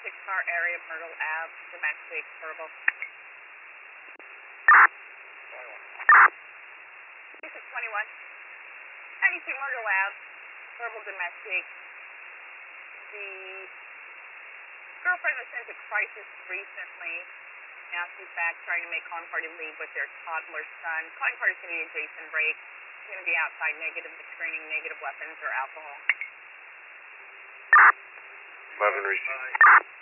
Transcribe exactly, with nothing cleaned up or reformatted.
six car area, Myrtle Ave, domestic, verbal. This is twenty-one. ninety-two Myrtle Ave, verbal domestic. The girlfriend was sent to crisis recently. Now she's back trying to make calling party leave with their toddler son. Calling party's going to be a Jason break. It's going to be outside negative screening, negative weapons or alcohol. eleven received.